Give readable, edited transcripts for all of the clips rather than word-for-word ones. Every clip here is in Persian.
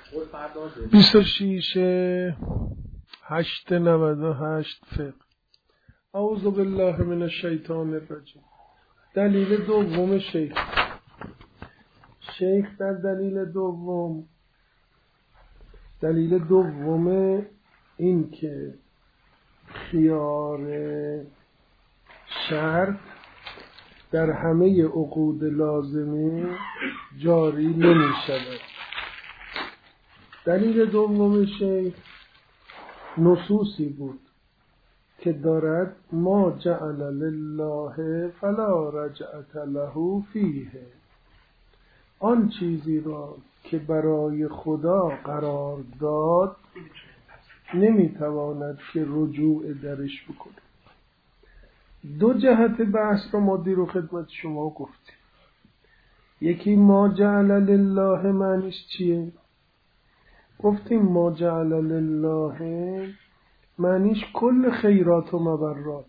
26/8/98 فقه. اعوذ بالله من الشیطان الرجیم. دلیل دوم شیخ در دلیل دوم این که خیار شرط در همه عقود لازمه جاری نمی شود. دلیل دوم شیخ نصوصی بود که دارد ما جعل لله فلا رجعت له فیه، آن چیزی را که برای خدا قرار داد نمیتواند که رجوع درش بکنه. دو جهت بحث رو ما دیر و خدمت شما گفتیم. یکی ما جعل لله معنیش چیه؟ گفتیم ما جعل لله معنیش کل خیرات و مبرات،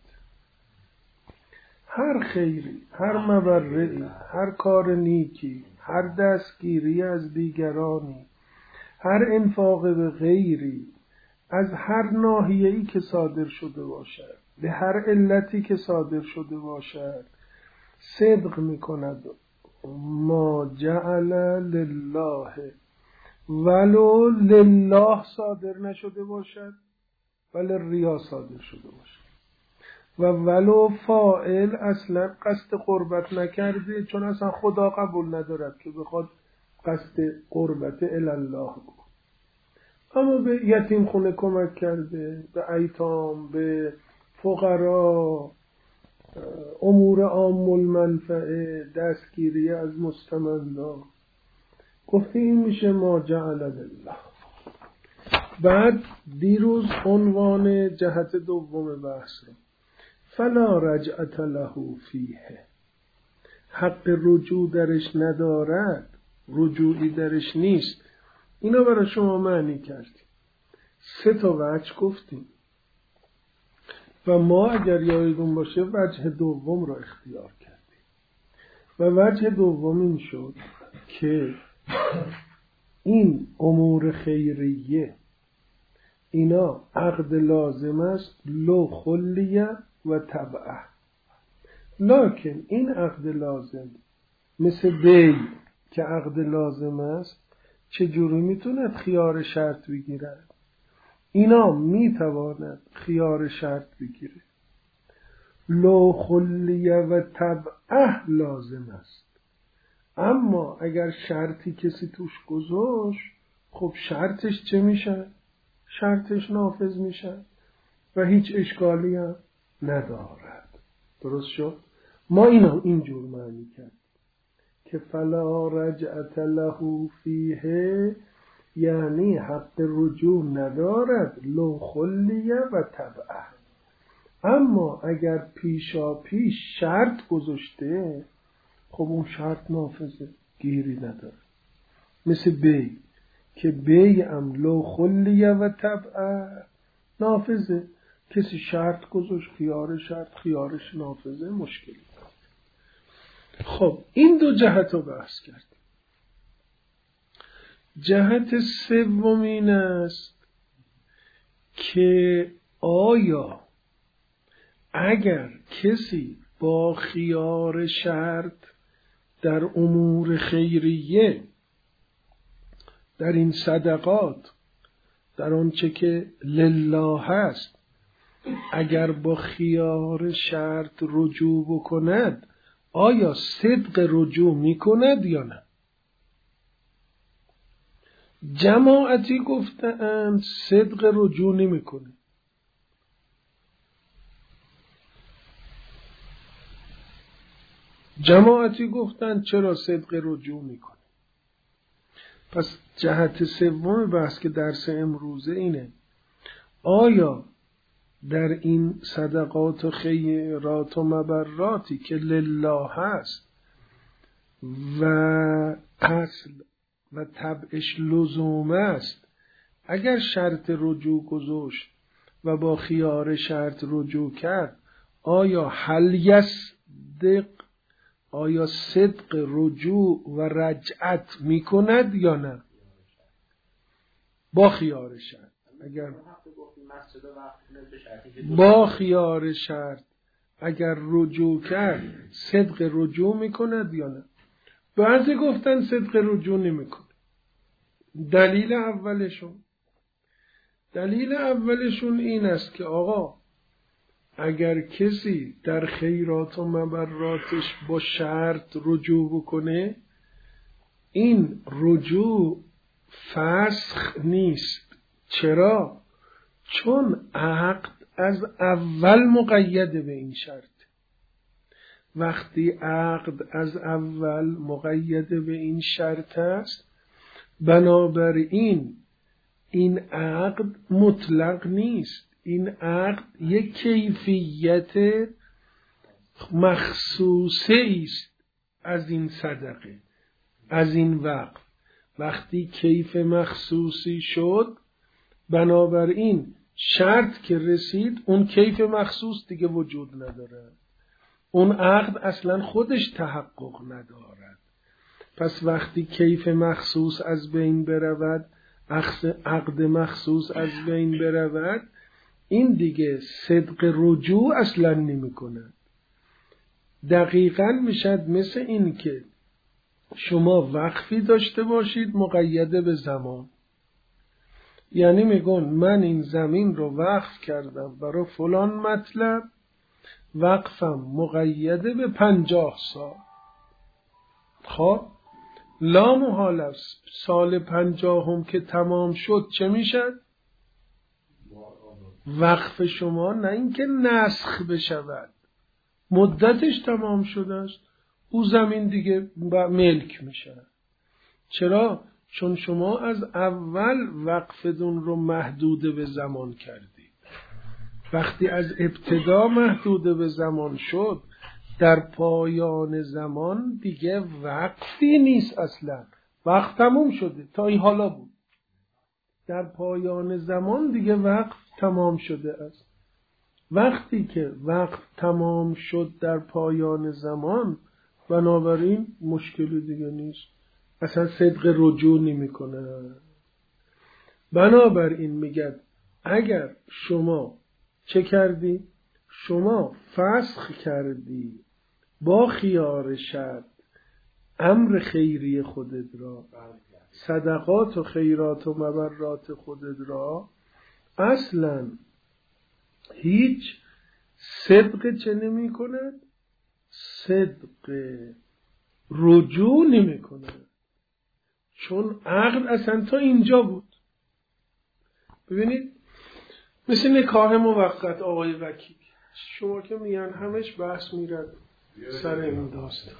هر خیری، هر مبرعی، هر کار نیکی، هر دستگیری از دیگرانی، هر انفاق به غیری، از هر ناحیه‌ای که صادر شده باشد، به هر علتی که صادر شده باشد، صدق میکند ما جعل لله، ولو لله صادر نشده باشد ولی ریا صادر شده باشد، و ولو فاعل اصلا قصد قربت نکرده، چون اصلا خدا قبول ندارد که بخواد قصد قربت الله بکن، اما به یتیم خونه کمک کرده، به ایتام، به فقرا، امور عام المنفعه، دستگیری از مستمندان، گفته این میشه ما جعل لله. بعد دیروز عنوان جهت دوم بحث رو فلا رجعت له فیه، حق رجوع درش ندارد، رجوعی درش نیست، اینا برای شما معنی کردیم. 3 وجه گفتیم و ما اگر یادتون باشه وجه دوم رو اختیار کردیم و وجه دوم این شد که این امور خیریه اینا عقد لازم است، لو خلیه و تبعه، لکن این عقد لازم مثل بی که عقد لازم است چجوری میتوند خیار شرط بگیرد؟ اینا میتواند خیار شرط بگیره، لو خلیه و تبعه لازم است. اما اگر شرطی کسی توش گذاشت، خب شرطش چه میشه؟ شرطش نافذ میشه و هیچ اشکالی هم ندارد. درست شد؟ ما اینجور معنی کرد که فلا رجعت له فیه، یعنی حق رجوع ندارد، لو خلیه و تبعه. اما اگر پیشا پیش شرط گذاشته، خب اون شرط نافذه، گیری نداره. مثل بی که بی ام لو خلیه و تبعه نافذه، کسی شرط گذاشت، خیارش نافذه، مشکلی. خب این 2 جهت رو بحث کردیم. جهت سوم این است که آیا اگر کسی با خیار شرط در امور خیریه، در این صدقات، در آنچه که لله هست، اگر با خیار شرط رجوع بکند، آیا صدق رجوع میکند یا نه؟ جماعتی گفتند صدق رجوع نمیکنه. جماعتی گفتند چرا صدق رجوع میکنه. پس جهت سوم بحث که درس امروزه اینه، آیا در این صدقات و خیرات و مبراتی که لله هست و اصل و طبعش لزوم است، اگر شرط رجوع گذاشت و با خیار شرط رجوع کرد، آیا هل یصدق، آیا صدق رجوع و رجعت میکند یا نه؟ با خیار شرط. اگر با خیار شرط اگر رجوع کرد صدق رجوع میکند یا نه؟ بعضی گفتن صدق رجوع نمیکنه. دلیل اولشون این است که آقا اگر کسی در خیرات و مبراتش با شرط رجوع بکنه، این رجوع فسخ نیست. چرا؟ چون عقد از اول مقید به این شرط. وقتی عقد از اول مقید به این شرط است، بنابراین این عقد مطلق نیست. این عقد یک کیفیت مخصوصه است از این صدقه، از این وقف. وقتی کیف مخصوصی شد، بنابراین شرط که رسید، اون کیف مخصوص دیگه وجود نداره. اون عقد اصلا خودش تحقق ندارد. پس وقتی کیف مخصوص از بین برود، عقد مخصوص از بین برود، این دیگه صدق رجوع اصلا نمی کند. دقیقاً میشد مثل این که شما وقفی داشته باشید مقیده به زمان. یعنی میگن من این زمین رو وقف کردم برای فلان مطلب، وقفم مقیده به 50 سال. خب لا محال است سال 50 که تمام شد چه میشد؟ وقف شما نه اینکه نسخ بشود، مدتش تمام شده است، او زمین دیگه ملک میشه. چرا؟ چون شما از اول وقفتون رو محدود به زمان کردید. وقتی از ابتدا محدود به زمان شد، در پایان زمان دیگه وقتی نیست اصلا. وقت تمام شده، تا این حالا بود. در پایان زمان دیگه وقت تمام شده است. وقتی که وقت تمام شد در پایان زمان، بنابراین مشکلی دیگه نیست، اصلا صدق رجوع نمی کنه. بنابراین میگه اگر شما چه کردی؟ شما فسخ کردی با خیار شرط امر خیری خودت را، صدقات و خیرات و مبرات خودت را، اصلا هیچ صدق چه نمی کند؟ صدق رجوع نمی کند. چون عقد اصلا تا اینجا بود. ببینید مثل نکاح موقت آقای وکیل، شما که میگن همش بحث میرد سر این داستان،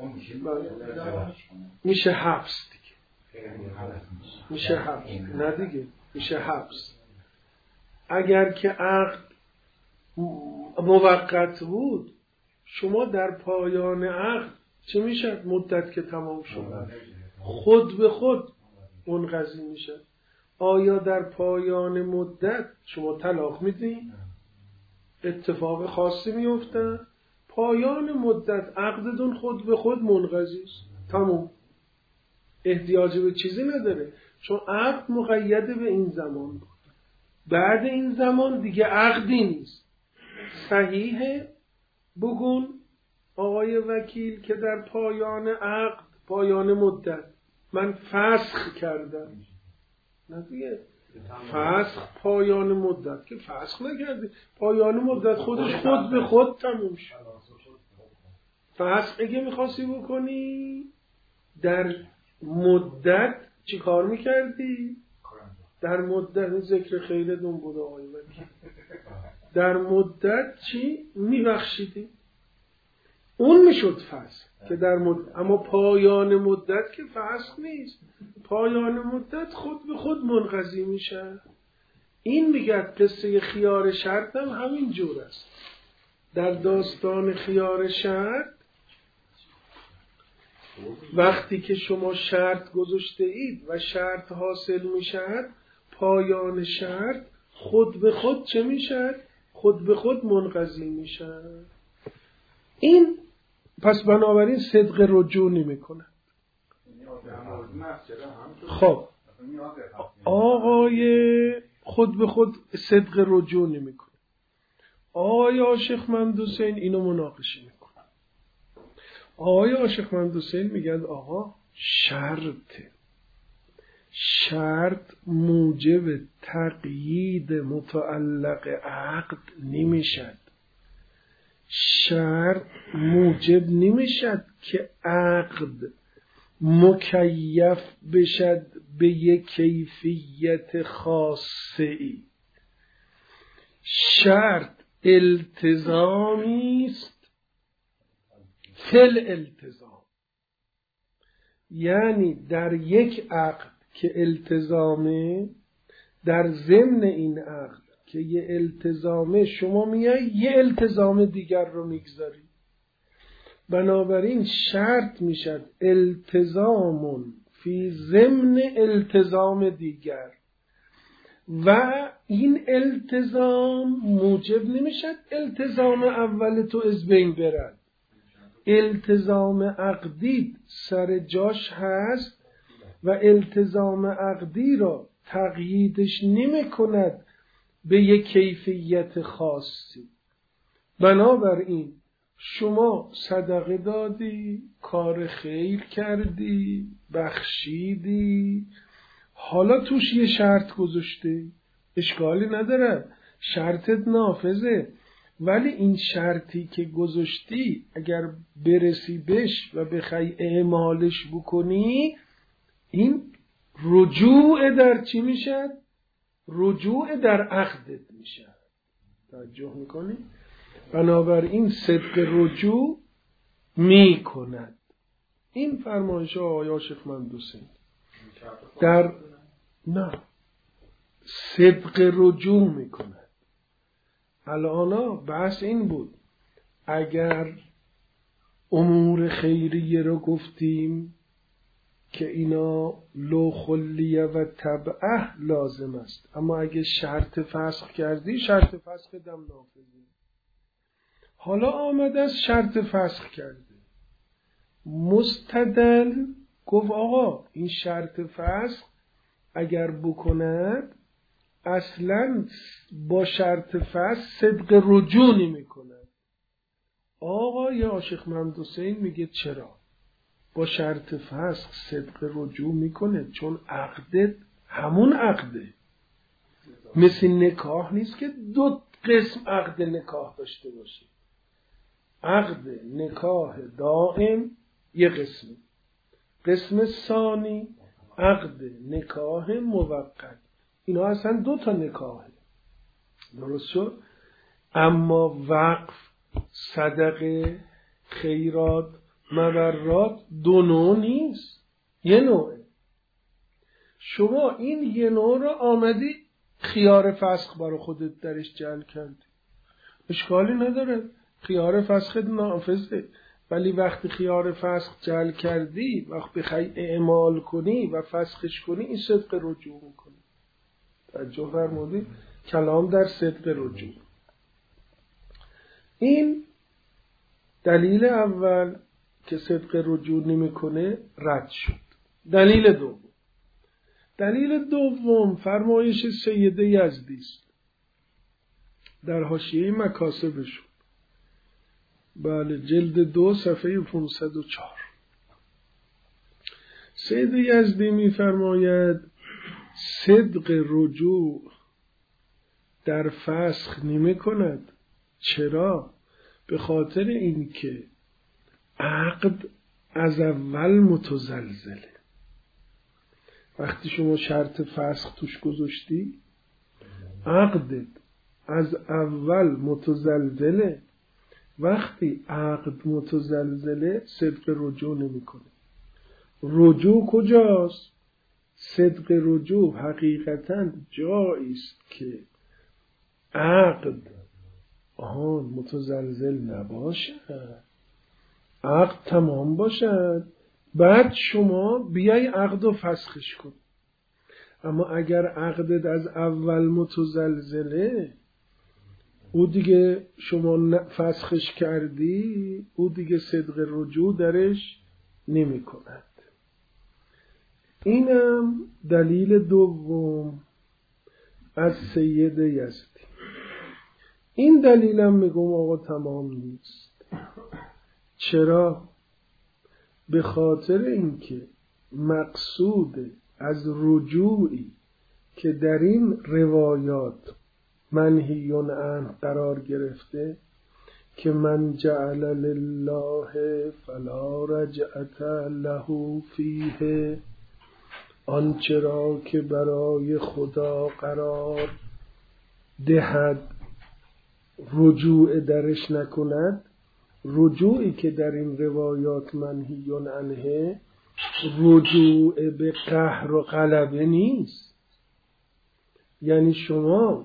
میشه حبس دیگه، میشه حبس، نه دیگه میشه حبس. اگر که عقد موقت بود، شما در پایان عقد چه میشه؟ مدت که تمام شد خود به خود منقضی میشه. آیا در پایان مدت شما طلاق میدین؟ اتفاق خاصی میفته؟ پایان مدت عقدتون خود به خود منقضی است، تمام، احتیاج به چیزی نداره، چون عقد مقید به این زمان بود. بعد این زمان دیگه عقدی نیست. صحیحه بگون آقای وکیل که در پایان عقد، پایان مدت من فسخ کردم. نه دیگه فسخ پایان مدت که فسخ نکردی، پایان مدت خودش خود به خود تموم شد. فسخ اگه میخواستی بکنی در مدت چی کار میکردی؟ در مدت ذکر خیرتون بود آقای وکیل، در مدت چی میبخشیدی؟ اون میشد فسخ که در مدت. اما پایان مدت که فسخ نیست، پایان مدت خود به خود منقضی میشه. این میگه قصه خیار شرط هم همین جور است. در داستان خیار شرط وقتی که شما شرط گذاشته اید و شرط حاصل میشد، پایان شرط خود به خود چه میشد؟ خود به خود منقضی میشد. این پس بنابراین صدق رجوع نمی کنه. خب آقای خود به خود صدق رجوع نمیکنه. آقای عاشق محمد حسین اینو مناقشه میکنه. آقای عاشق محمد حسین میگن آقا شرط موجب تقیید متعلق عقد نمیشد. شرط موجب نمیشد که عقد مکیف بشد به یک کیفیت خاصه ای. شرط التزامی است فل التزام، یعنی در یک عقد که التزامه، در ضمن این عقد که یه التزامه، شما میای یه التزام دیگر رو میگذاری. بنابراین شرط میشد التزام فی ضمن التزام دیگر و این التزام موجب نمیشد التزام اول تو از بین برد. التزام عقدی سر جاش هست و التزام عقدی را تقییدش نمی کند به یک کیفیت خاصی. بنابراین شما صدقه دادی، کار خیر کردی، بخشیدی، حالا توش یه شرط گذاشتی، اشکالی نداره، شرطت نافذه، ولی این شرطی که گذاشتی اگر برسی بش و بخوای اعمالش بکنی، این رجوع در چی میشه؟ رجوع در عقدت میشه. توجه میکنی؟ بنابراین صدق رجوع میکند. این فرمایش آقای عاشق محمد حسین در نه صدق رجوع میکند. الان بحث این بود اگر امور خیریه رو گفتیم که اینا لو خلیه و تبعه لازم است، اما اگه شرط فسخ کردی شرط فسخ دم نافذی. حالا آمده از شرط فسخ کرده، مستدل گفت آقا این شرط فسخ اگر بکند اصلا با شرط فسخ صدق رجوع نمی کند. آقا یا عاشق محمد حسین میگه چرا؟ با شرط فسخ صدق رجوع میکنه، چون عقدت همون عقده. مثل نکاح نیست که دو قسم عقد نکاح داشته باشه. عقد نکاح دائم یه قسم، قسم ثانی عقد نکاح موقت. اینا اصلا دو تا نکاحه، درست شد؟ اما وقف، صدقه، خیرات، مبرات دو نوع نیست، یه نوعه. شما این یه نوع رو آمدی خیار فسخ برای خودت درش جعل کردی، اشکالی نداره، خیار فسخ نافذه. ولی وقتی خیار فسخ جعل کردی، وقتی بخوای اعمال کنی و فسخش کنی، این صدق رجوع میکنی. توجه فرمودی؟ کلام در صدق رجوع. این دلیل اول که صدق رجوع نمیکنه رد شد. دلیل دوم فرمایش سید یزدی است در حاشیه مکاسبشون، بله، جلد 2 صفحه 504. سید یزدی میفرماید صدق رجوع در فسخ نمی کند. چرا؟ به خاطر اینکه عقد از اول متزلزله. وقتی شما شرط فسخ توش گذاشتی، عقدت از اول متزلزله. وقتی عقد متزلزله صدق رجوع نمی کنه. رجوع کجاست؟ صدق رجوع حقیقتاً جایی است که عقد متزلزل نباشد، عقد تمام باشد، بعد شما بیای عقد رو فسخش کن. اما اگر عقدت از اول متزلزله، او دیگه شما فسخش کردی، او دیگه صدق رجوع درش نمی کند. اینم دلیل دوم از سید یزدی. این دلیلم میگم آقا تمام نیست. چرا؟ به خاطر اینکه مقصود از رجوعی که در این روایات منهی عنه قرار گرفته که من جعل لله فلا رجعت له فیه، آنچه را که برای خدا قرار دهد رجوع درش نکند. رجوعی که در این روایات منهی عنه رجوع به قهر و غلبه نیست. یعنی شما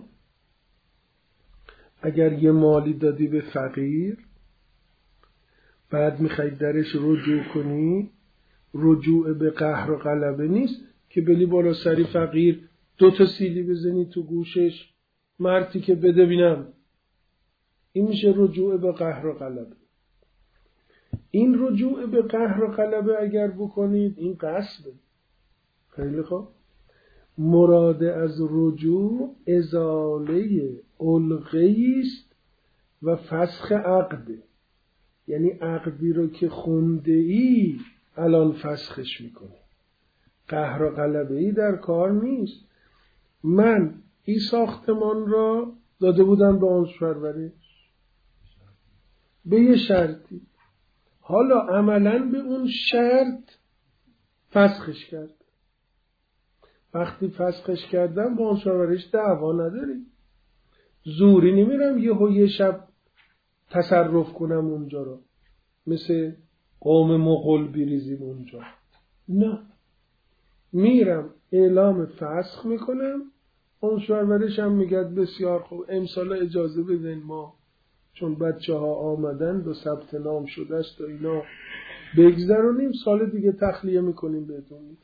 اگر یه مالی دادی به فقیر بعد میخوای درش رجوع کنی، رجوع به قهر و غلبه نیست که بلی بالا سری فقیر 2 سیلی بزنی تو گوشش مرتی که بده بینم. این میشه رجوع به قهر و غلبه. این رجوع به قهر و غلبه اگر بکنید این غصبه. خیلی خوب. مراد از رجوع ازاله علقه‌ای است و فسخ عقده. یعنی عقدی رو که خونده ای الان فسخش میکنه. قهر و غلبه ای در کار نیست. من این ساختمان را داده بودم به آن پرورش به یه شرطی، حالا عملاً به اون شرط فسخش کرد. وقتی فسخش کردم با اون پرورش دعوا نداری. زوری نمیرم یه شب تصرف کنم اونجا رو مثل قوم مغول بریزیم اونجا. نه، میرم اعلام فسخ میکنم. اون پرورش هم میگه بسیار خوب امسال اجازه بدین ما چون بچه ها آمدن و ثبت نام شده است و اینا بگذرونیم، سال دیگه تخلیه میکنیم بهتون میدیم.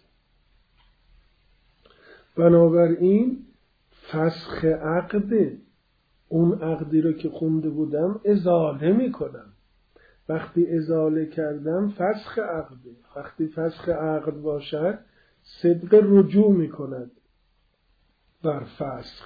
بنابراین فسخ عقده، اون عقدی رو که خونده بودم ازاله میکنم. وقتی ازاله کردم فسخ عقده. وقتی فسخ عقد باشد صدق رجوع میکند بر فسخ.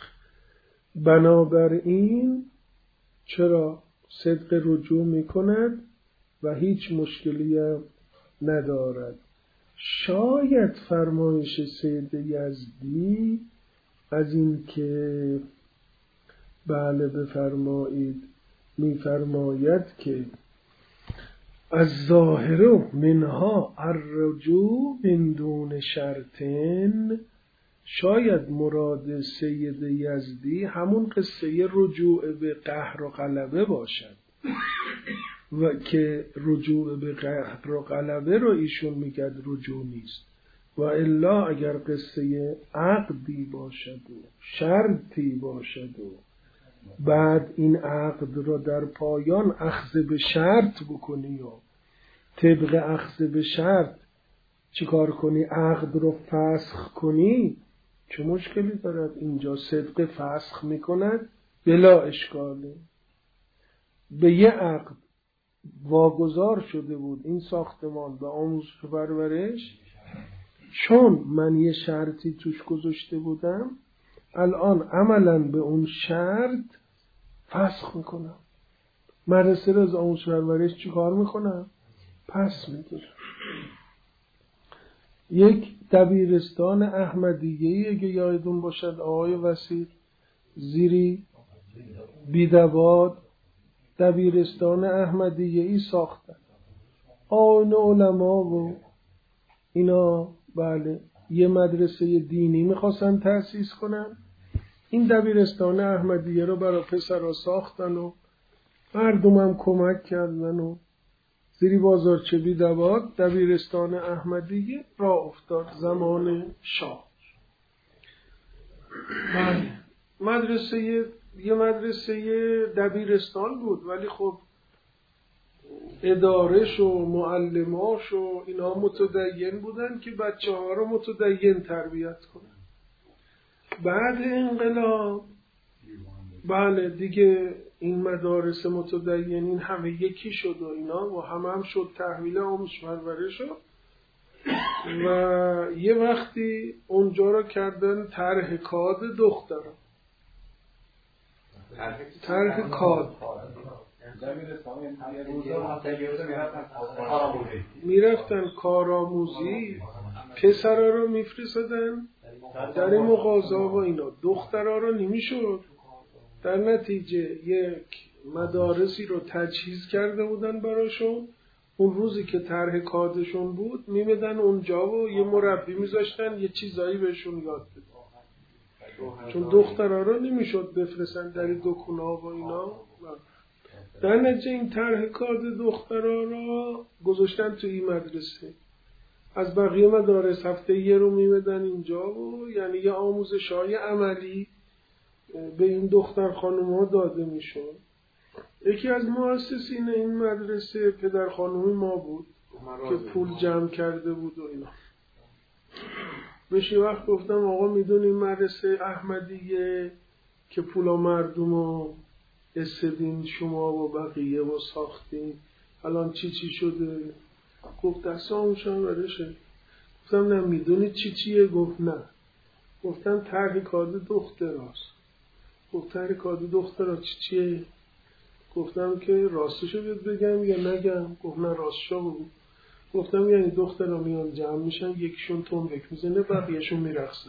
بنابراین چرا صدق رجوع میکند و هیچ مشکلی هم ندارد. شاید فرمایش سید یزدی از این که بله بفرمایید میفرماید که از ظاهر منها الرجوع من دون شرطن، شاید مراد سید یزدی همون قصه رجوع به قهر و غلبه باشد و که رجوع به قهر و غلبه رو ایشون میگه رجوع نیست. و الا اگر قصه عقدی باشد و شرطی باشد و بعد این عقد رو در پایان اخذ به شرط بکنی و طبق اخذ به شرط چیکار کنی؟ عقد رو فسخ کنی، چه مشکلی دارد؟ اینجا صدق فسخ میکند بلا اشکاله. به یه عقد واگذار شده بود این ساختمان به آموزش و پرورش، چون من یه شرطی توش گذاشته بودم الان عملاً به اون شرط فسخ میکنم. مدرسه رو از آموزش و پرورش چی کار میکنم؟ پس میگیرم. یک دبیرستان احمدیه‌ای اگه یادتون باشد آقای وسیع زیری بیدواد دبیرستان احمدیه‌ای ساختن. آن علما و اینا بله یه مدرسه دینی میخواستن تأسیس کنن. این دبیرستان احمدیه رو برای پسرها ساختن و مردم هم کمک کردن و زیری بازارچه بیدواد دبیرستان احمدیه را افتاد زمان شاه. بله یه مدرسه دبیرستان بود ولی خب ادارش و معلماش و اینا متدین بودن که بچه ها رو متدین تربیت کنن. بعد انقلاب بله دیگه این مدارس متدینین همه یکی شد و اینا و همه هم شد تحویل آموزش پرورش و و یه وقتی اونجا رو کردن طرح کاد دختران، طرح کاد میرفتن کارآموزی، پسرها رو میفرستادن در این مغازه و اینا، دخترها رو نمیشد. در نتیجه یک مدارسی رو تجهیز کرده بودن براشون. اون روزی که طرح کادشون بود میمدن اونجا و یه مربی میذاشتن یه چیزایی بهشون یاد بده، چون دخترها رو نمیشد بفرستن در دکونا و اینا. در نتیجه این طرح کاد دخترها رو گذاشتن تو این مدرسه. از بقیه مدارس هفته یه رو میمدن اینجا و یعنی یه آموزش‌های عملی به این دختر خانوم‌ها داده میشد. یکی از مؤسسین این مدرسه پدر خانومی ما بود که پول جمع کرده بود و اینا. بهش یه وقت گفتم آقا میدونی مدرسه احمدیه که پولا مردمو استدین شما و بقیه و ساختین، الان چی شده؟ گفت دست آموشن برشه. گفتم نه میدونی چیه؟ گفت نه. گفتم طرح کاد دختراست. گفت طرح کاد دخترا چیه؟ گفتم که راستشو بگم یا نگم؟ گفت نه راستشو بگو. گفتم یعنی دخترا میان جمع میشن، یکیشون تنبک میزنه بقیهشون میرقصن.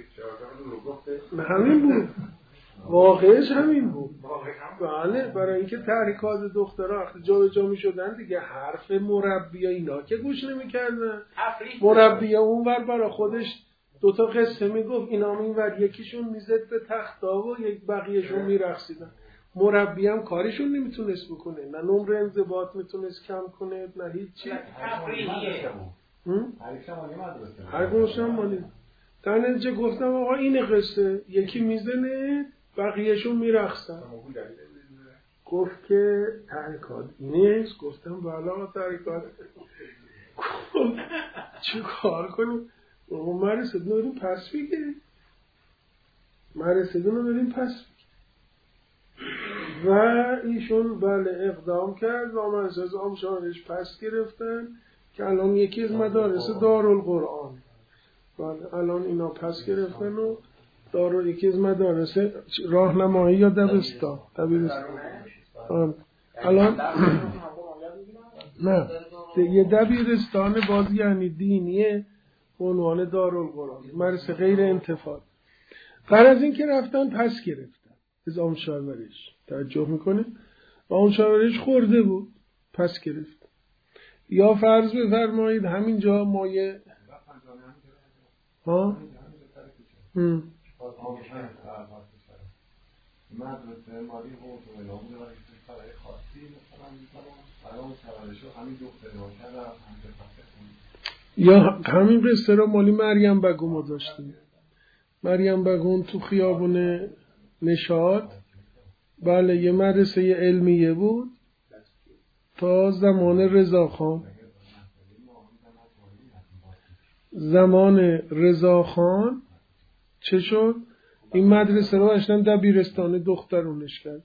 همین بود، واقعش همین بود. بله، برای اینکه تحریکات دخترها وقتی جا به جا میشدن دیگه حرف مربی اینا که گوش نمیکردن. مربی اونور برای خودش دوتا قصه میگفت، اینا اینور یکیشون میزد به تختا و یک بقیهشون میرقصیدن. مربی هم کارشون نمیتونست بکنه، نه نمره انضباط میتونست کم کنه نه هیچی. هر گوشم مالی. در نتیجه گفتم آقا این قصه، یکی میزنه بقیهشون میرقصن. گفت که تحریکات اینیست؟ گفتم بله آقا تحریکات. گفت چه کار کنیم؟ ما رسیدون رو بریم پس بگیریم. و ایشون بله اقدام کرد و من از آموزشش پس گرفتن که الان یکی از مدارس دارالقرآن. بله الان اینا پس گرفتن و یکی از مدارس راهنمایی یا دبستان. الان نه یه دبیرستان باز یعنی دینیه عنوان دارالقرآن، مدرسه غیر انتفاع. بعد از این که رفتن پس گرفتن از آن شاورش، توجه میکنه و آن شاورش خورده بود پس گرفت. یا فرض بفرمایید همینجا ما یه مدرسه مالی بود و اعلام داره که برای خاصی مثلا برای شاورشو همین دخترها کرد یا همین قصه را مالی مریم بگو ما داشتیم. مریم بگون تو خیابون نشاط، بله یه مدرسه علمیه بود تا زمان رضاخان. زمان رضاخان چه شد؟ این مدرسه رو اشتن دبیرستان دخترونش کرد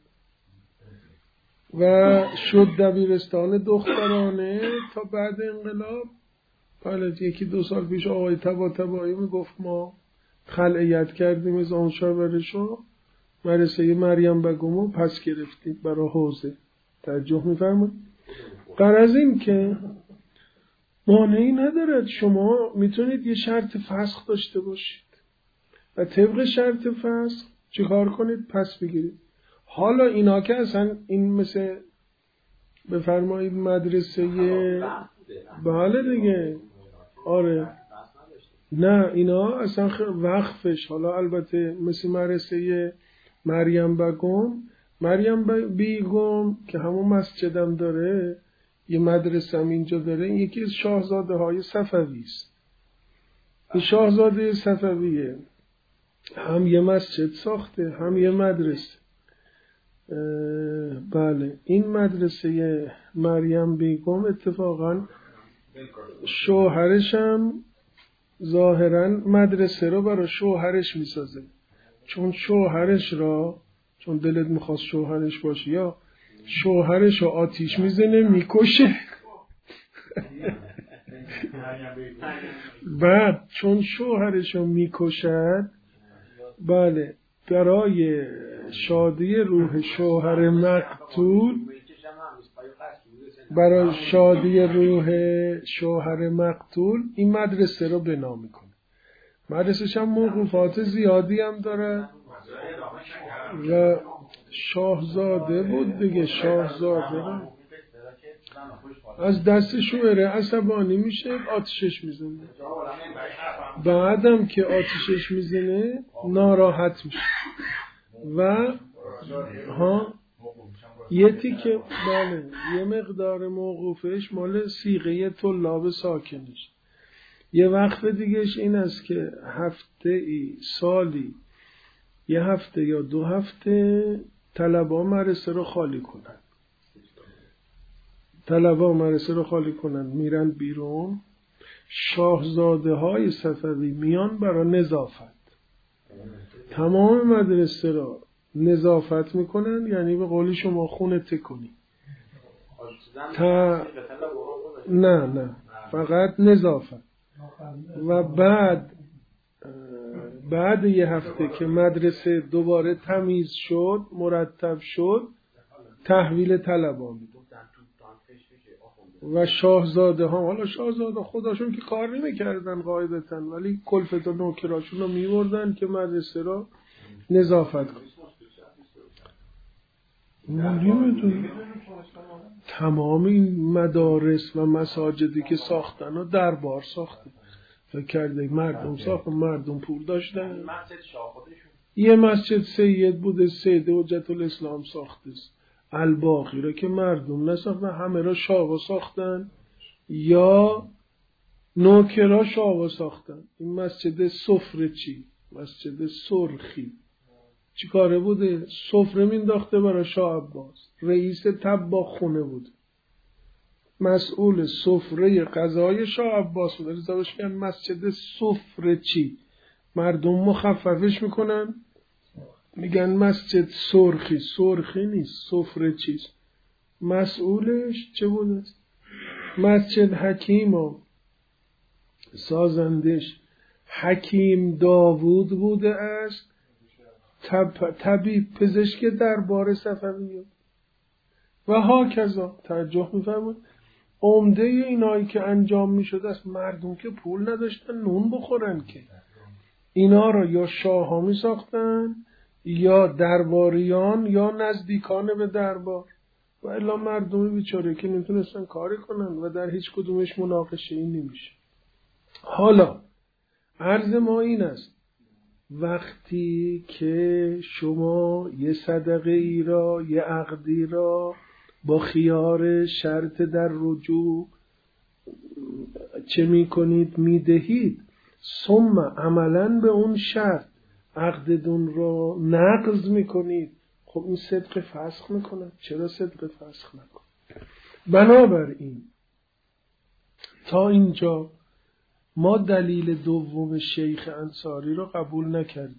و شد دبیرستان دخترانه تا بعد انقلاب. بله یکی 2 سال پیش آقای طباطبایی میگفت ما خلعیت کردیم از آن شاورشو، مدرسه مریم بگومو پس گرفتید برای حوزه. توجه میفرمایید؟ غرض این که مانعی ندارد، شما میتونید یه شرط فسخ داشته باشید و طبق شرط فسخ چیکار کنید؟ پس بگیرید. حالا اینا که اصلا این مثل بفرمایید مدرسه بله دیگه آره نه اینا اصلا وقفش، حالا البته مثل مدرسه مریم بیگم که همون مسجدم داره، یه مدرسه هم اینجا داره، یکی از شاهزاده های صفوی است. این شاهزاده صفویه هم یه مسجد ساخته هم یه مدرسه. بله این مدرسه مریم بیگم اتفاقا شوهرش هم ظاهرا مدرسه رو برای شوهرش میسازه، چون دلت میخواست شوهرش باشه یا شوهرش رو آتیش میزنه میکشه بعد چون شوهرشو میکشد، بله، برای شادی روح شوهر مقتول، برای شادی روح شوهر مقتول این مدرسه رو بنا میکنه. مدرسه‌ش هم موقوفات زیادی هم داره و شاهزاده بود دیگه. شاهزاده رو از دست شوهر عصبانی میشه، آتشش میزنه. بعدم که آتشش میزنه ناراحت میشه و یه تیکه، بله، یه مقدار موقوفش مال صیغه طلاب ساکنش. یه وقت دیگهش این است که هفته ای سالی یه هفته یا 2 هفته طلبا مدرسه رو خالی کنن. طلبا مدرسه رو خالی کنن، میرن بیرون. شاهزاده های صفوی میان برای نظافت، تمام مدرسه را نظافت میکنن، یعنی به قول شما خونه تکنی. نه فقط نظافت. و بعد یه هفته که مدرسه دوباره تمیز شد، مرتب شد، تحویل طلبا میدن. و شاهزاده ها، حالا شاهزاده خودشون که کار نمیکردن قاعدتاً، ولی کلفت و نوکراشون رو میوردن که مدرسه را نظافت کنن. تمام این مدارس و مساجدی که ساختن و دربار ساختن، فکر کرده مردم ساختن، مردم پول داشتن. یه مسجد سید بوده، سید حجت الاسلام ساخته است. الباقی را که مردم نساختن، همه را شاه ساختن یا نوکرا شاه ساختن. این مسجد سفره چی؟ مسجد سرخی چی کاره بوده؟ سفره مینداخته برای شاه عباس. رئیس طباخونه بود، مسئول سفره غذای شاه عباس بود. رضاش میگن مسجد سفره چی؟ مردم مخففش میکنن، میگن مسجد سرخی. سرخی نیست، سفره چیست. مسئولش چه بوده؟ مسجد حکیم و سازندش حکیم داوود بوده است، طبیب پزشک دربار صفویه. و ها کذا توجه میفرمایید. عمده اینایی که انجام میشد است، مردم که پول نداشتن نون بخورن که اینا را یا شاه ها می ساختن یا درباریان یا نزدیکان به دربار، و الا مردم بیچاره که نمیتونستن کاری کنن و در هیچ کدومش مناقشه ای نمیشه. حالا عرض ما این است، وقتی که شما یه صدقه ای را، یه عقدی را با خیار شرط در رجوع چه می کنید؟ می دهید. ثم عملا به اون شرط عقدتون را نقض می کنید. خب این صدق فسخ می کنه. چرا صدق فسخ نکنه؟ بنابراین تا اینجا ما دلیل دوم شیخ انصاری را قبول نکردیم.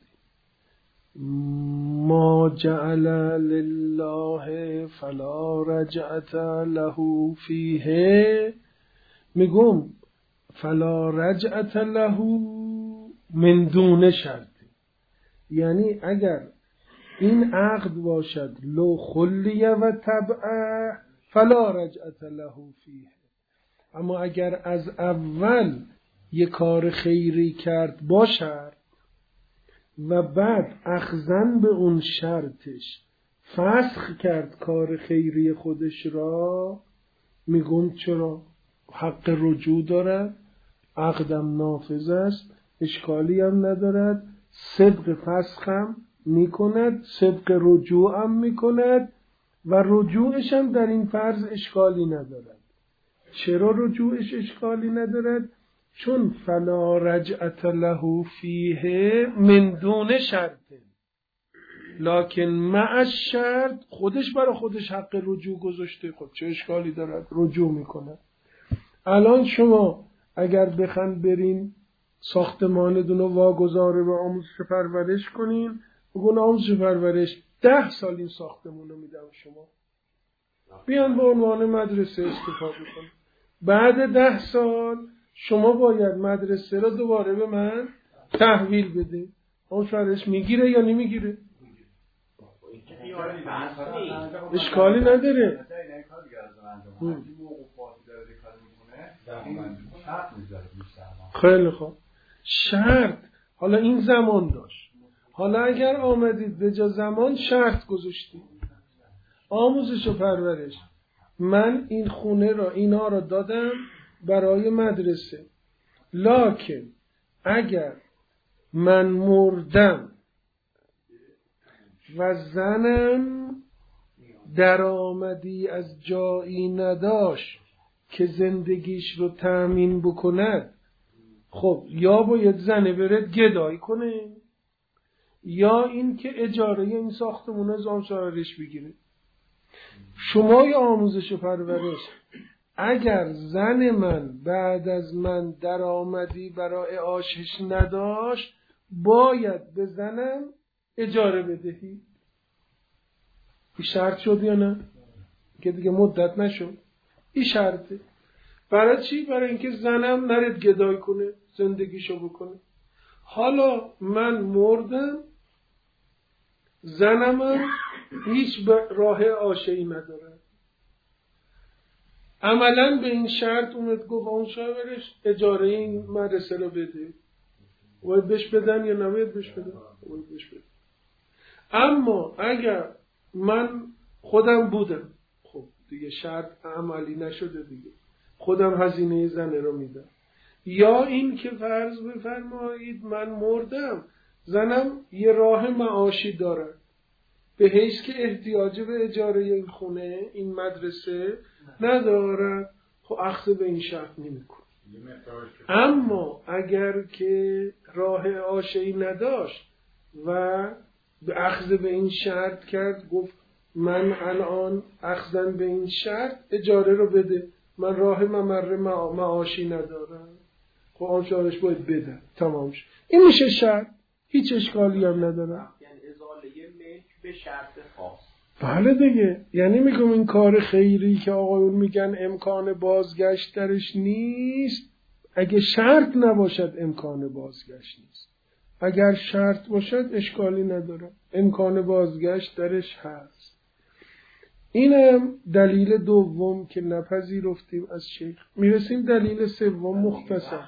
ما جعل لله فلا رجعت له فیه، میگم فلا رجعت له من دون شرط، یعنی اگر این عقد باشد لو خلیه و تبعه فلا رجعت له فیه، اما اگر از اول یک کار خیری کرد باشد و بعد اخذن به اون شرطش فسخ کرد کار خیری خودش را، میگم چرا؟ حق رجوع دارد، عقدم نافذ است، اشکالی هم ندارد، صدق فسخ هم میکند، صدق رجوع هم میکند و رجوعش هم در این فرض اشکالی ندارد. چرا رجوعش اشکالی ندارد؟ چون فلا رجعت له فیه من دون شرط، لکن مع الشرط خودش برای خودش حق رجوع گذاشته. خب چه اشکالی دارد؟ رجوع میکنه. الان شما اگر بخواید برین ساختمانتون رو واگذار به آموزش پرورش کنین، بگون آموزش پرورش 10 سال این ساختمون رو میدم شما، بیان به عنوان مدرسه استفاده کنین. بعد 10 سال شما باید مدرسه رو دوباره به من تحویل بده. اون شوهرش میگیره یا نمیگیره؟ اشکالی نداره. خیلی خوب. شرط حالا این زمان داشت. حالا اگر آمدید به جا زمان شرط گذاشتید، آموزش و پرورش، من این خونه را اینا را دادم برای مدرسه، لکن اگر من مردم و زنم درآمدی از جایی نداشت که زندگیش رو تأمین بکند، خب یا باید زنه بره گدایی کنه یا این که اجاره این ساختمون از آموزش بگیره. شما یا آموزش و پرورش اگر زن من بعد از من درآمدی برای آشش نداشت باید به زنم اجاره بدهی. این شرط شد یا نه؟ که دیگه مدت نشد. این شرطه. برای چی؟ برای اینکه زنم نرد گدای کنه، زندگیشو بکنه. حالا من مردم، زنم هیچ راه آشه‌ای نداره. عملاً به این شرط اومد گفت اون شاورش اجاره این مدرسه رو بده. باید بهش بدن یا نباید بهش بدن؟ باید بهش بدن. اما اگر من خودم بودم، خب دیگه شرط عملی نشده دیگه، خودم هزینه زنه رو میدم. یا این که فرض بفرمایید من مردم، زنم یه راه معاشی داره به حیث که احتیاج به اجاره این خونه این مدرسه نداره، خب اخذ به این شرط نمیکنه. اما اگر که راه آشی نداشت و به اخذ به این شرط کرد، گفت من الان اخذن به این شرط اجاره رو بده، من راه ممر معاشی ندارم، خب آن شارش باید بده، تمام شد. این میشه شرط، هیچ اشکالی هم نداره. یعنی ازاله ملک به شرط خاص. بله دیگه، یعنی میگم این کار خیری که آقایون میگن امکان بازگشت درش نیست، اگه شرط نباشد امکان بازگشت نیست. اگر شرط باشد اشکالی نداره، امکان بازگشت درش هست. اینم دلیل دوم که نپذیرفتیم از شیخ. میرسیم دلیل سوم مختصر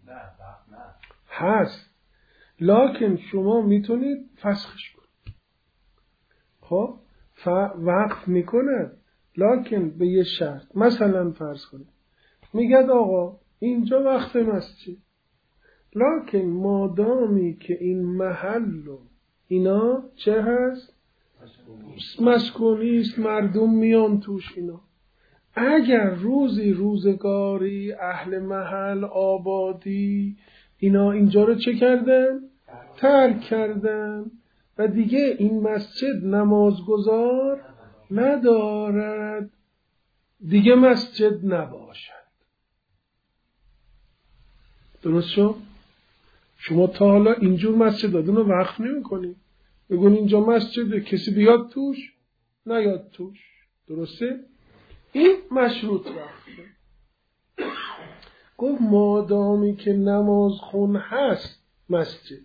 هست، لکن شما میتونید فسخش کنید. خب وقف میکنه لکن به یه شرط. مثلا فرض کنید میگد آقا اینجا وقت مسجد، لکن مادامی که این محل رو اینا چه هست؟ مسکونی است، مردم میان توش اینا. اگر روزی روزگاری اهل محل آبادی اینا اینجا رو چه کردن؟ ترک کردن و دیگه این مسجد نمازگزار ندارد، دیگه مسجد نباشد. درست شد؟ شما تا حالا اینجور مسجد دادن رو وقف نمی کنی، بگون اینجا مسجده، کسی بیاد توش نیاد توش. درسته؟ این مشروط وقفه. گفت مادامی که نماز خون هست مسجد،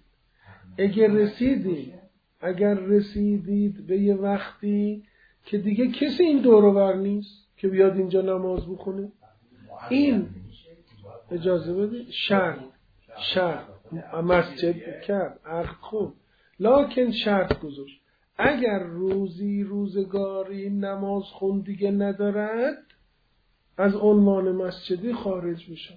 اگر رسیدید به یه وقتی که دیگه کسی این دور و بر نیست که بیاد اینجا نماز بخونه، این اجازه بده شرط مسجد کرد عقد خون، لکن شرط گذاشت اگر روزی روزگاری نماز خون دیگه ندارد از عنوان مسجدی خارج میشه.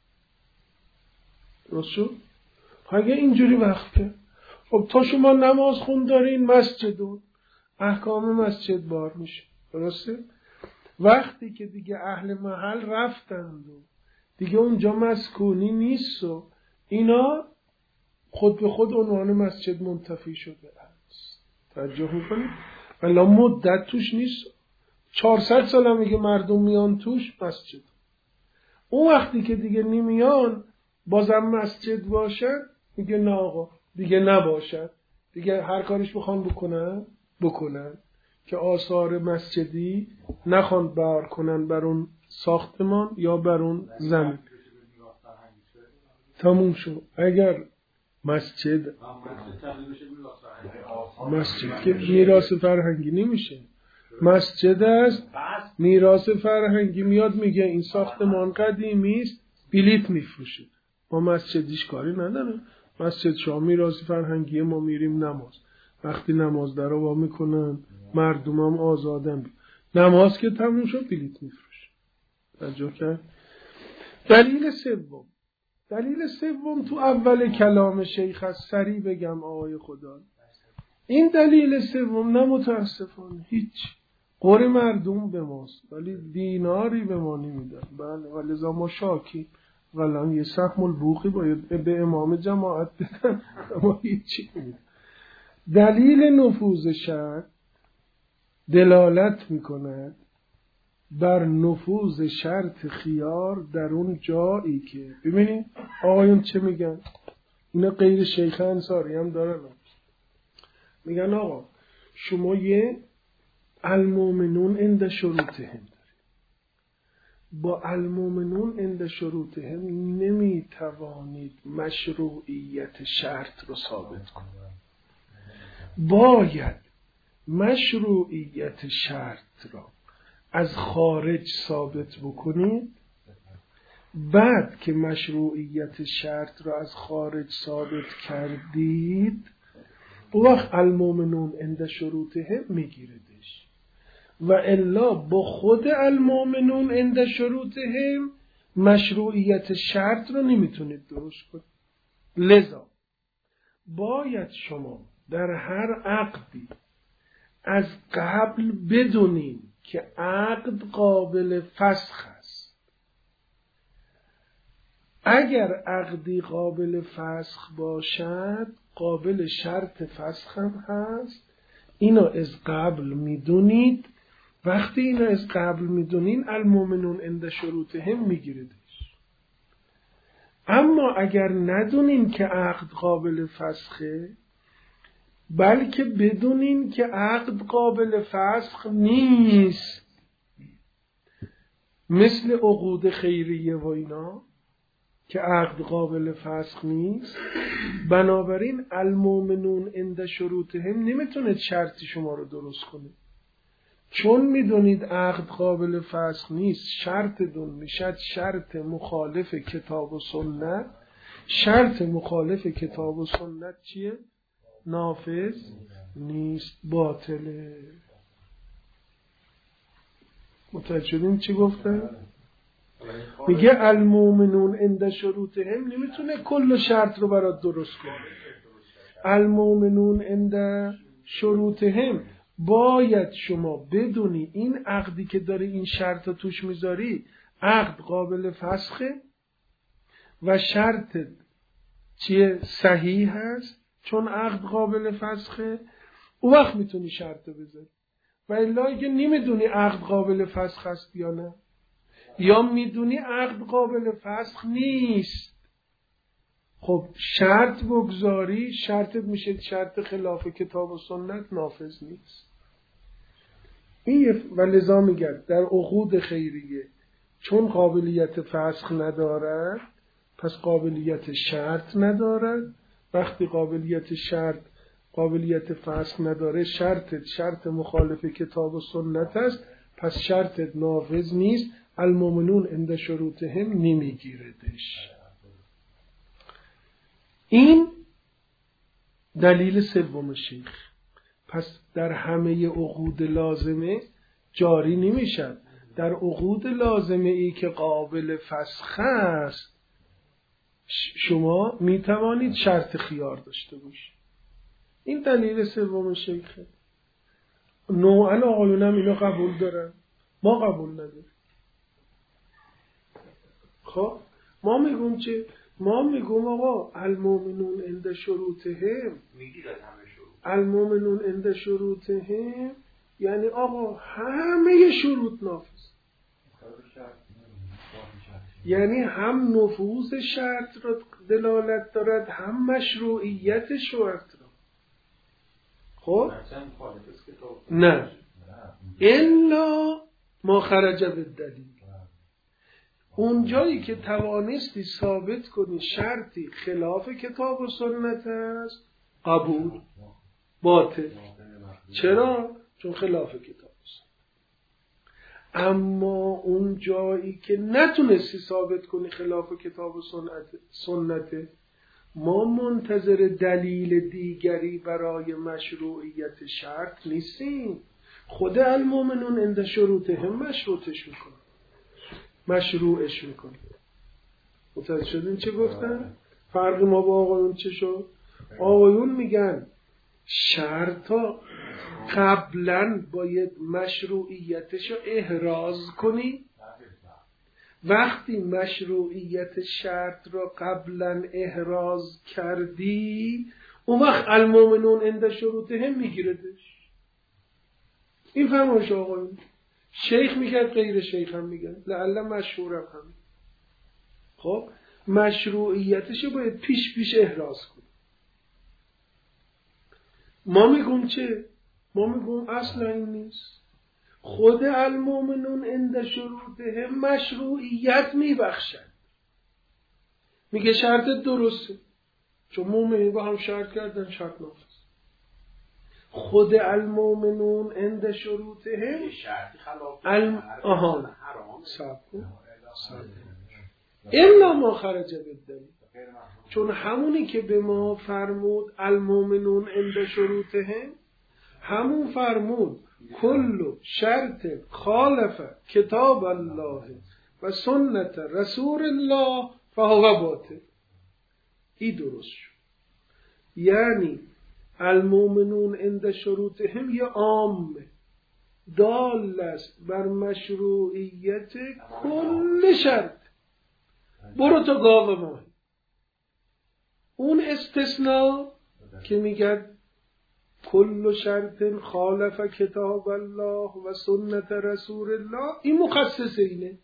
درست شد؟ اگه اینجوری وقت کرد، خب تا شما نماز خون دارین مسجدون احکام مسجد بار میشه. درسته؟ وقتی که دیگه اهل محل رفتند و دیگه اونجا مسکونی نیست و اینا خود به خود عنوان مسجد منتفی شده است. توجه میکنید؟ ولی مدت توش نیست، 400 سال هم میگه مردم میان توش مسجد. اون وقتی که دیگه نمیان بازم مسجد باشد، میگه نه آقا دیگه نباشد، دیگه هر کارش بخوان بکنن که آثار مسجدی نخوان بر کنن بر اون ساختمان یا بر اون زمین. تموم شد. اگر مسجد که میراث فرهنگی نمیشه، مسجد است میراث فرهنگی، میاد میگه این ساختمان قدیمی است بلیت میفروشه، ما مسجدیش کاری نداریم، مسجد شما میراث فرهنگی، ما میریم نماز، وقتی نماز در وا میکنن مردم هم آزادن، نماز که تموم شد بلیت میفروشه. توجه کرد؟ دلیل سوم تو اول کلام شیخ هست، سریع بگم آقای خدا. این دلیل سوم نه متاسفانه هیچ قور مردم به ماست ولی دیناری به ما نمیدن. بله ولذا ما شاکی ولن یه سهم البوخی باید به امام جماعت بدن، اما هیچی نمیدن. دلیل نفوذ شرع دلالت میکند بر نفوذ شرط خیار در اون جایی که، ببینید آقایون چه میگن، اینا غیر شیخ انصاری هم دارن، میگن آقا شما یه المؤمنون عند شروطهم دارید، با المؤمنون عند شروطهم نمیتوانید مشروعیت شرط رو ثابت کنید، باید مشروعیت شرط را از خارج ثابت بکنید، بعد که مشروعیت شرط را از خارج ثابت کردید وقت المؤمنون عند شروطهم میگیردش، و الا با خود المؤمنون عند شروطهم مشروعیت شرط رو نمیتونید درست کنید. لذا باید شما در هر عقدی از قبل بدونین که عقد قابل فسخ است. اگر عقدی قابل فسخ باشد قابل شرط فسخ هم هست، اینو از قبل میدونید. وقتی اینو از قبل میدونین المؤمنون عند شروطهم میگیردش. اما اگر ندونین که عقد قابل فسخه، بلکه بدونین که عقد قابل فسخ نیست، مثل عقود خیریه و اینا که عقد قابل فسخ نیست، بنابراین المؤمنون عند شروطهم نمیتونه شرط شما رو درست کنه. چون میدونید عقد قابل فسخ نیست، شرط دون میشد شرط مخالف کتاب و سنت. شرط مخالف کتاب و سنت چیه؟ نافذ نیست، باطله. متوجه شدین چی گفتن؟ میگه المؤمنون عند شروطهم نمیتونه کل شرط رو برات درست کنه. المؤمنون عند شروطهم باید شما بدونی این عقدی که داری این شرط رو توش میذاری عقد قابل فسخه و شرط چیه؟ صحیح هست، چون عقد قابل فسخه، اون وقت میتونی شرط رو بذاری. و الا اگه نمیدونی عقد قابل فسخ هست یا نه، یا میدونی عقد قابل فسخ نیست، خب شرط بگذاری، شرطت میشه شرط خلاف کتاب و سنت، نافذ نیست. این و لذا میگرد در عقود خیریه چون قابلیت فسخ ندارد پس قابلیت شرط ندارد. وقتی قابلیت فسخ نداره، شرط مخالف کتاب و سنت است، پس شرط نافذ نیست، المؤمنون عند شروطهم نمیگیردش. این دلیل سوم شیخ. پس در همه عقود لازمه جاری نمیشد. در عقود لازمه ای که قابل فسخ است شما میتوانید شرط خیار داشته باشید. این دلیل سوم شیخه. نوعا آقایون هم اینو قبول دارن، ما قبول نداریم. خب ما میگم چه؟ ما میگم آقا المؤمنون عند شروطهم، المؤمنون عند شروطهم یعنی آقا همه شروط نافذ، یعنی هم نفوذ شرط را دلالت دارد هم مشروعیت شرط را. خب نه الا ما خرج بالدلیل، اون جایی که توانستی ثابت کنی شرطی خلاف کتاب و سنت است، قبول. باطل. چرا؟ چون خلاف کتاب است. اما اون جایی که نتونستی ثابت کنی خلاف کتاب و سنت، ما منتظر دلیل دیگری برای مشروعیت شرط نیستیم. خود المؤمنون عند شروطهم مشروطش میکنه، مشروعش میکنه. متوجه شدین چه گفتن؟ فرق ما با آقایون چه شد؟ آقایون میگن شرطا قبلا باید مشروعیتش رو احراز کنی. وقتی مشروعیت شرط رو قبلا احراز کردی، اون وقت المؤمنون عند شروطهم میگیردش. این فرمایش آقایون. شیخ میگه، غیر شیخ هم میگن، لعل مشهور هم. خب مشروعیتش رو باید پیش احراز کنی. ما میگم چه؟ ما میگم اصلا این نیست. خود المؤمنون عند شروطهم مشروعیت میبخشند. میگه شرط درسته، چون مؤمنین با هم شرط کردن، شرط نافذ. خود المؤمنون عند شروطهم شرطی خلاف حرام الا ما خرج بالدلیل. چون همونی که به ما فرمود المؤمنون عند شروطهم، همون فرمود کل شرط خالف کتاب الله و سنت رسول الله فهو باطل. این درست شد. یعنی المؤمنون عند شروطهم یه عام دال است بر مشروعیت کل شرط. برو تا گاو ما. اون استثناء که میگه کل شرط خالف کتاب الله و سنت رسول الله، این مخصص اینه.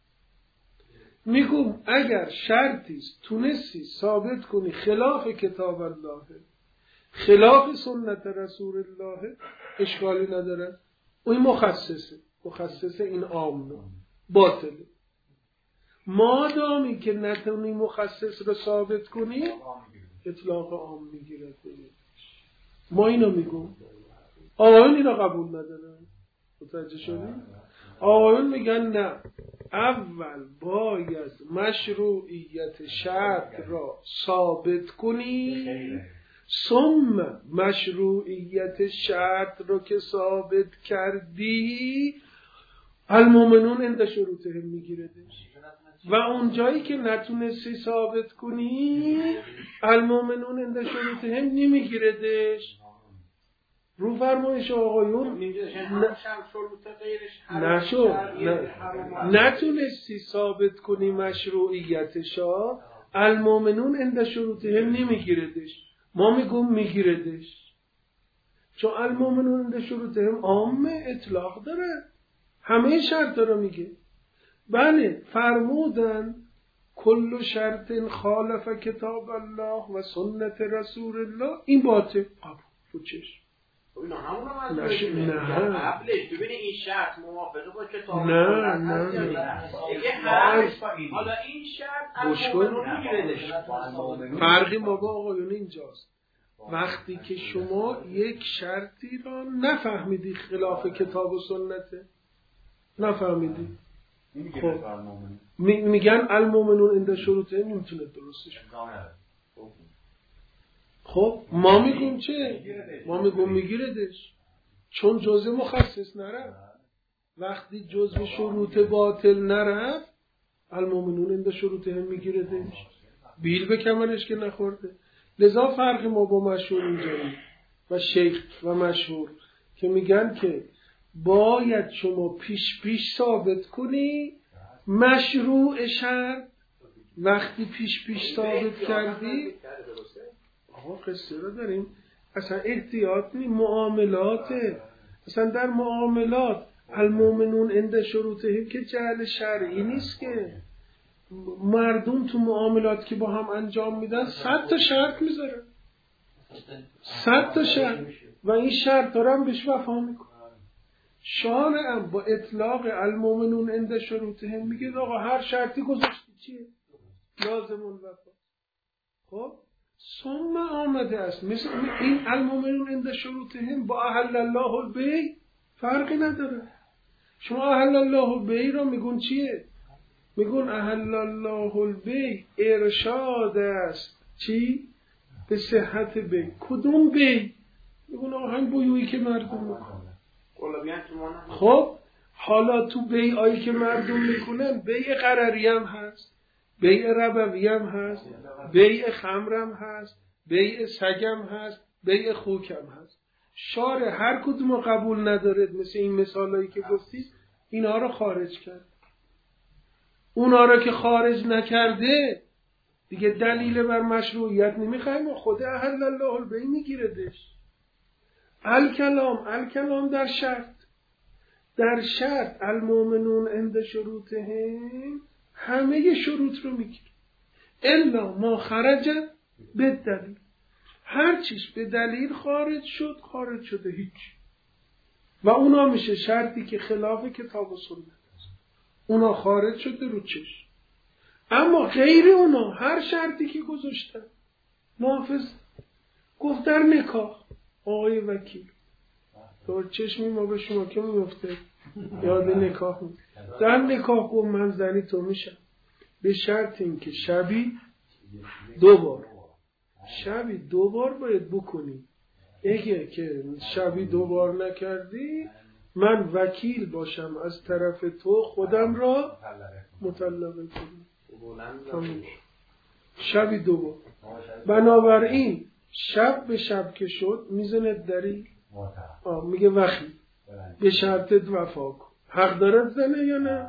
میگم اگر شرطی تونستی ثابت کنی خلاف کتاب الله، خلاف سنت رسول الله، اشکالی نداره. این مخصص این عامه باطله. مادامی که نتونی مخصص رو ثابت کنی، اطلاق عام میگیره. ما اینو میگم. آقایون اینو قبول ندارن. متوجه شدید؟ آقایون میگن نه، اول باید مشروعیت شرط را ثابت کنی، ثم مشروعیت شرط رو که ثابت کردی المؤمنون عند شروطهم میگیردش. و اون جایی که نتونستی ثابت کنی المؤمنون عند شروطهم نمیگیردش. رو فرمایش آقایون نتونستی ثابت کنی مشروعیتشا، المؤمنون عند شروطهم نمیگیردش. ما میگم میگیردش، چون المؤمنون عند شروطهم عامه اطلاق داره، همه شرط رو میگه. بله فرمودن کل شرط خالف کتاب الله و سنت رسول الله، این باطل. قبول چش اینا همون رو قبلش ببینید این شرط موافقه با کتاب حالا این شرط فرقی ما با آقایون اینجاست. وقتی که شما یک شرطی را نفهمیدی خلاف کتاب و سنته، نفهمیدی، خب میگن المؤمنون عند شروطهم نمیتونه درستش. خب ما میگیم چه؟ ما میگیم میگیردش، چون جزء مخصص نرفت. وقتی جزء شروط باطل نرفت المؤمنون عند شروطهم میگیردش، بیل به کمرش که نخورده. لذا فرق ما با مشهور اینجایی و شیخ و مشهور که میگن که باید شما پیش ثابت کنی مشروع شرط. وقتی پیش ثابت کردی، آقا قصه رو داریم، اصلا احتیاط نی، معاملاته. اصلا در معاملات المؤمنون عند شروطهم که جعل شرعی نیست که. مردم تو معاملات که با هم انجام میدن 100 تا شرط میذارن، 100 تا شرط، و این شرط دارن بهش وفا میکنن. شارع هم با اطلاق المؤمنون عند شروطهم میگه آقا هر شرطی گذاشتی چیه؟ لازم الوفا. خب ثم آمده است مثل این المؤمنون عند شروطهم با احل الله البیع فرقی نداره. شما احل الله البیع رو میگون چیه؟ میگون احل الله البیع ارشاد است چی؟ به صحت بیع. کدوم بیع؟ میگون آقا هم بیعی که مردم میکنن. خب حالا تو بیعایی که مردم میکنن بیع قراری هم هست، بیع ربوی هم هست، بیع خمر هم هست، بیع سگ هم هست، بیع خوک هم هست. شارع هر کدوم قبول نداره مثل این مثالایی که گفتید اینا رو خارج کرد. اونا رو که خارج نکرده دیگه دلیل بر مشروعیت نمیخوایم. خود احل الله البیع میگیردش. الکلام در شرط المؤمنون عند شروطهم همه شروط رو میگیره. الا ما خرج به دلیل، هر چیز به دلیل خارج شده هیچ. و اونا میشه شرطی که خلاف کتاب و سنت است، اونا خارج شده رو چش. اما غیر اونا هر شرطی که گذاشتن نافذ. گفت در نکاح آقای وکیل تو چشمی ما به شما که میفته یاد نکاح می. در نکاح گفت من زنی تو میشم به شرط این که شبی 2 بار باید بکنی. اگه که شبی 2 بار نکردی من وکیل باشم از طرف تو خودم را مطلقه کنم. شبی 2 بار. بنابراین شب به شب که شد میزنه دری میگه وقی به شرط وفا کن. حق دارد زنه یا نه؟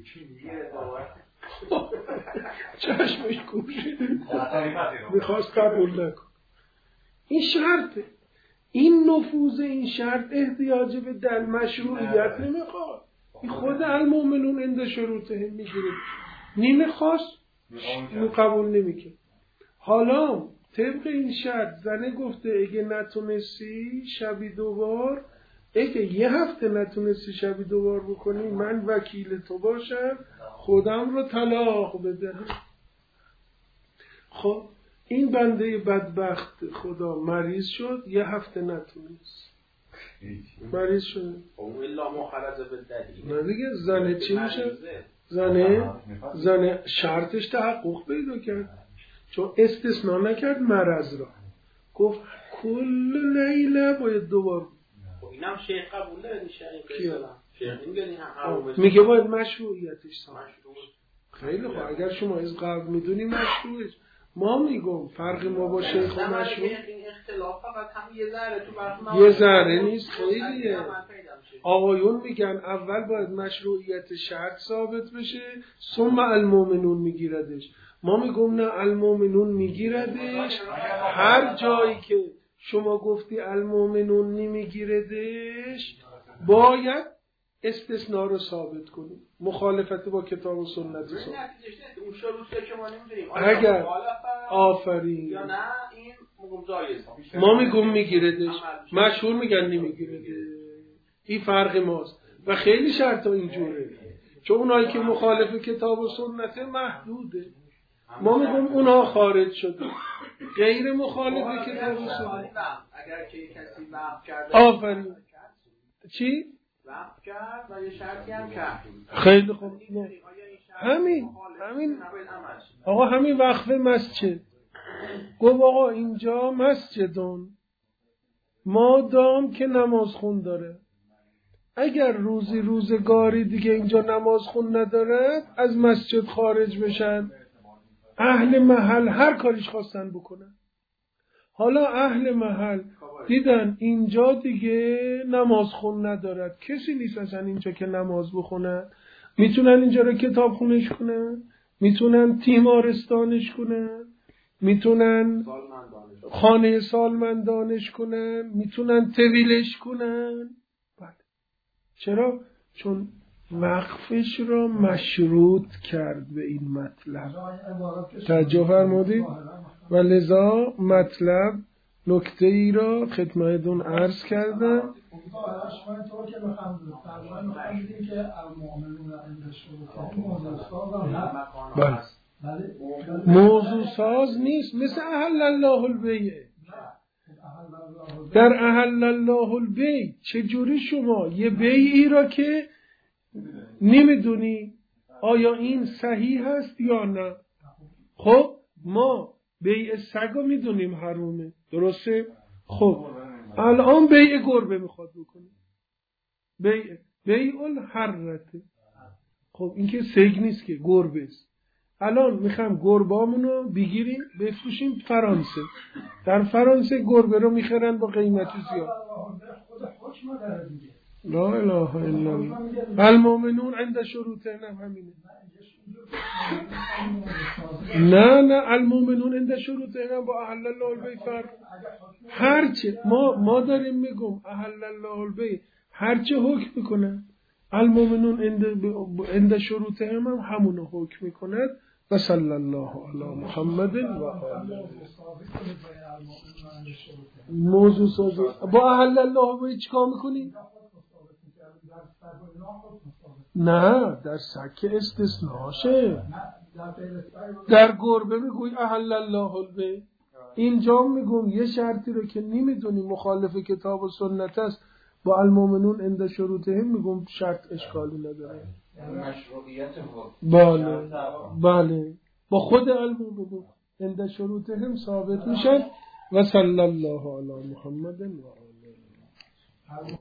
چشمش کوشید میخواست قبول نکن. این شرطه. این نفوذ این شرط احتیاج به دل مشروعیت نمیخواد. این خود المؤمنون عند شروطهم میگیره. نمیخواست قبول نمیکنه. حالا طبق این شرط زنه گفته اگه نتونستی شبی 2 بار، اگه 1 هفته نتونستی شبی 2 بار بکنی من وکیل تو باشم خودم رو طلاق بدهم. خب این بنده بدبخت خدا مریض شد 1 هفته نتونست، مریض شد. الا مخرج بالدلیل. نه دیگه زنه چی میشه؟ زنه شرطش تحقق پیدا کرد چون استثناء نکرد مرض را. گفت کل لیله باید 2 بار. اینم شیخ قبول داره شیخ میگه باید مشروعیتش ثابت. خیلی خوب اگر شما از قبل میدونی مشروعش. ما میگم فرق ما با شیخ و مشروع این اختلاف فقط هم یه ذره نیست، خیلیه. آقایون میگن اول باید مشروعیت شرط ثابت بشه ثم المؤمنون میگیردش. ما میگم نه، المؤمنون میگیردش. هر جایی که شما گفتی المؤمنون نمیگیردش باید استثناء رو ثابت کنیم، مخالفت با کتاب و سنت ثابت. اون شروطی که ما نمیدونیم اگر آفرین یا نه این میگم جایز. ما میگم میگیردش، مشهور میگن نمیگیرده. این فرق ماست و خیلی شرط ها اینجوره چون اونایی که مخالف کتاب و سنت محدوده. ما میگم اونها خارج شده، غیر مخالف کتاب و سنت. اگر که کسی وقت کرده آفرین چی؟ وقت کرد و یه شرطی هم کرد. خیلی خوب. همین آقا همین وقف مسجد گفت آقا اینجا مسجدون مادام که نماز خون داره، اگر روزگاری دیگه اینجا نماز خون ندارد از مسجد خارج بشن. اهل محل هر کاریش خواستن بکنن. حالا اهل محل دیدن اینجا دیگه نماز خون ندارد، کسی نیست اصلا اینجا که نماز بخونن، میتونن اینجا رو کتاب خونش کنن، میتونن تیمارستانش کنن، میتونن خانه سالمندانش کنن، میتونن طویلش کنن. بله. چرا؟ چون وقفش را مشروط کرد به این مطلب. توجه فرمودید؟ و لذا مطلب نکته ای را خدمتتون عرض کردم شما اینطور که بخوام تقریبا میخوام بگیم که المؤمنون عند شروطهم موضوع ساز هست. بله موضوع ساز نیست، مثل احل الله البیع. در احل الله البیع چجوری شما یه بیعی را که نمیدونی آیا این صحیح هست یا نه؟ خب ما بیع سگ رو میدونیم حرومه، درسته؟ خب الان بیع گربه میخواد بکنه، بیع الحرته. خب این که سگ نیست که گربه است. الان میخوام گربامونو بگیریم بفروشیم فرانسه. در فرانسه گربه رو میخرن با قیمتی زیاد. لا اله الا الله. المؤمنون عند شروطهم همینه. نه المؤمنون عند شروطهم با احل الله البیع فرق. هرچه ما داریم میگم احل الله البیع، هرچه حکم میکنه المؤمنون عند شروطهم هم همونو حکم میکند. و صلی الله علی محمد و آله. موضوع سازی با احل الله البیع چیکار میکنی؟ نه در سکه استثناشه. در گربه میگوی احل الله البیع. اینجا میگم یه شرطی رو که نمیدونی مخالف کتاب و سنت است، با المؤمنون عند شروطهم میگم شرط اشکالی نداره. مشروعیت بله با خود المؤمنون عند شروطهم ثابت میشن. و صلی الله علی محمد و آله.